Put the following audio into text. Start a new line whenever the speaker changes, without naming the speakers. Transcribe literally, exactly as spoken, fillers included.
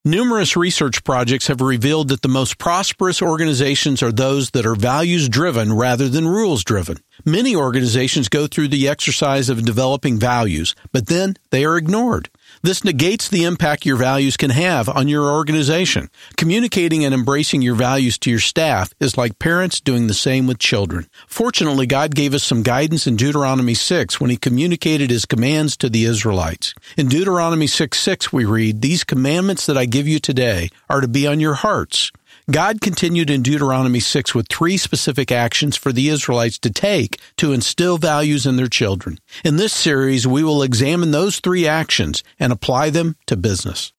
Numerous research projects have revealed that the most prosperous organizations are those that are values-driven rather than rules-driven. Many organizations go through the exercise of developing values, but then they are ignored. This negates the impact your values can have on your organization. Communicating and embracing your values to your staff is like parents doing the same with children. Fortunately, God gave us some guidance in Deuteronomy six when He communicated His commands to the Israelites. In Deuteronomy six six, we read, "These commandments that I give you today are to be on your hearts." God continued in Deuteronomy six with three specific actions for the Israelites to take to instill values in their children. In this series, we will examine those three actions and apply them to business.